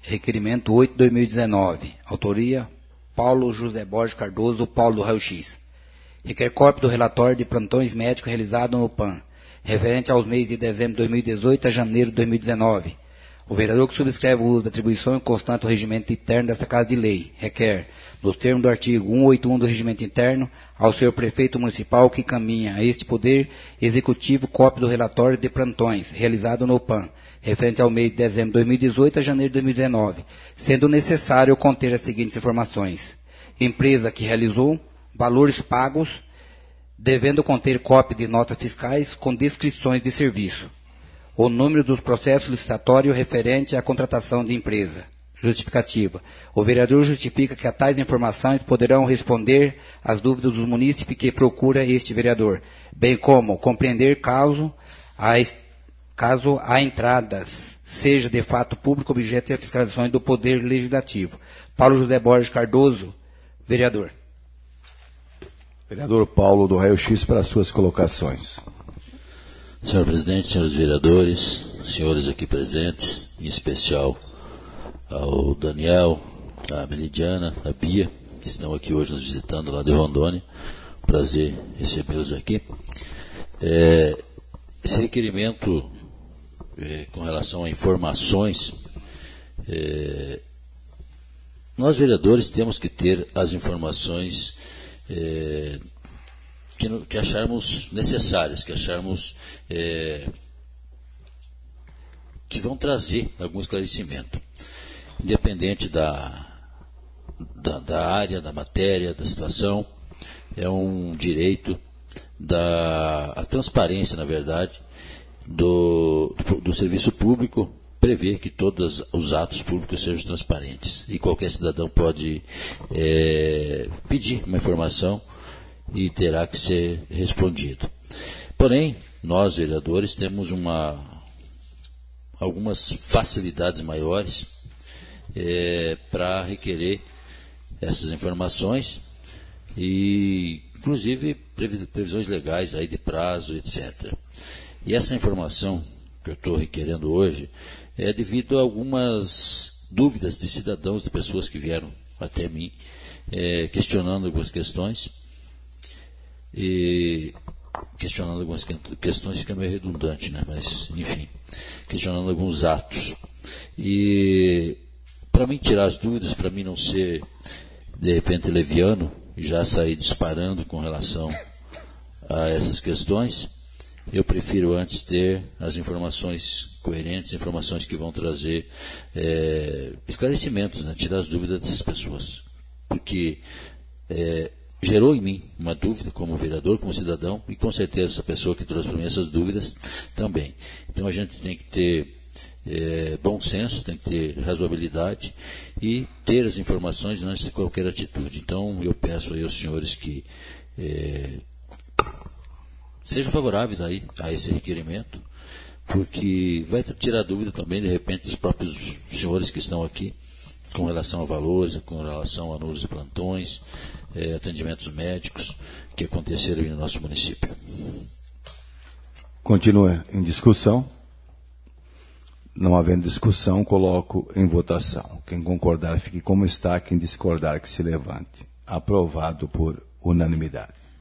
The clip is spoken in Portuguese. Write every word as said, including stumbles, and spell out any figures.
Requerimento oito barra dois mil e dezenove. Autoria, Paulo José Borges Cardoso, Paulo do Raio X. Requer cópia do relatório de plantões médicos realizado no P A N, referente aos meses de dezembro de dois mil e dezoito a janeiro de dois mil e dezenove. O vereador que subscreve o uso da atribuição e constante o regimento interno desta Casa de Lei requer, nos termos do artigo cento e oitenta e um do regimento interno, ao senhor prefeito municipal que caminha a este poder executivo cópia do relatório de plantões realizado no P A N, referente ao mês de dezembro de dois mil e dezoito a janeiro de dois mil e dezenove, sendo necessário conter as seguintes informações. Empresa que realizou, valores pagos, devendo conter cópia de notas fiscais com descrições de serviço. O número dos processos licitatórios referente à contratação de empresa. Justificativa. O vereador justifica que a tais informações poderão responder às dúvidas dos munícipes que procura este vereador, bem como compreender caso a, caso a entradas seja de fato público objeto de fiscalizações do Poder Legislativo. Paulo José Borges Cardoso, vereador. Vereador Paulo do Raio X para suas colocações. Senhor presidente, senhores vereadores, senhores aqui presentes, em especial ao Daniel, a Meridiana, a Bia, que estão aqui hoje nos visitando lá de Rondônia. Prazer recebê-los aqui. É, esse requerimento é, com relação a informações, é, nós vereadores temos que ter as informações é, que, que acharmos necessárias, que acharmos é, que vão trazer algum esclarecimento. Independente da, da, da área, da matéria, da situação, é um direito da a transparência, na verdade, do, do, do serviço público, prever que todos os atos públicos sejam transparentes. E qualquer cidadão pode é, pedir uma informação e terá que ser respondido. Porém, nós, vereadores, temos uma, algumas facilidades maiores É, para requerer essas informações e, inclusive, previsões legais aí de prazo, etcétera. E essa informação que eu estou requerendo hoje é devido a algumas dúvidas de cidadãos, de pessoas que vieram até mim, é, questionando algumas questões, e questionando algumas questões fica meio redundante, né? Mas, enfim, questionando alguns atos. E para mim tirar as dúvidas, para mim não ser, de repente, leviano, e já sair disparando com relação a essas questões, eu prefiro antes ter as informações coerentes, informações que vão trazer é, esclarecimentos, né? Tirar as dúvidas dessas pessoas. Porque é, gerou em mim uma dúvida como vereador, como cidadão, e com certeza essa pessoa que trouxe para mim essas dúvidas também. Então a gente tem que ter É, bom senso, tem que ter razoabilidade e ter as informações antes de qualquer atitude. Então eu peço aí aos senhores que é, sejam favoráveis aí a esse requerimento, porque vai tirar dúvida também, de repente, dos próprios senhores que estão aqui, com relação a valores, com relação a números de plantões, é, atendimentos médicos que aconteceram aí no nosso município. Continua em discussão. Não havendo discussão, coloco em votação. Quem concordar, fique como está. Quem discordar, que se levante. Aprovado por unanimidade.